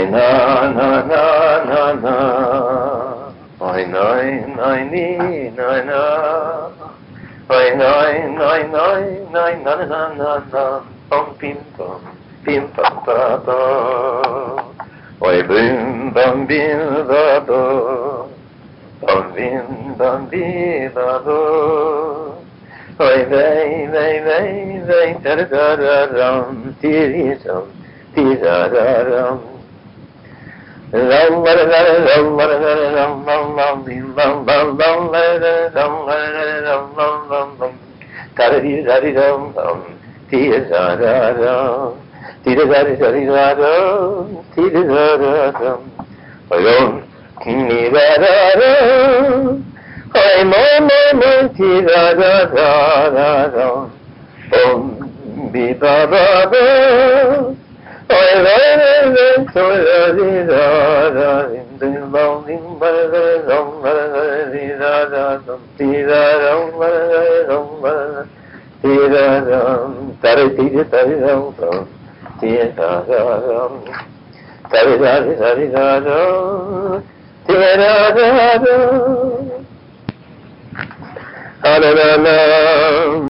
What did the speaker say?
Na na na na na. Oi noi noi ni noi na. Oi noi noi noi noi na na na na. Pom pim pam pa pa. Oi bim bam bim ba ba. Bam bim bam bim ba ba. Oi vei vei vei vei tar tar ram tiri ram tira ram.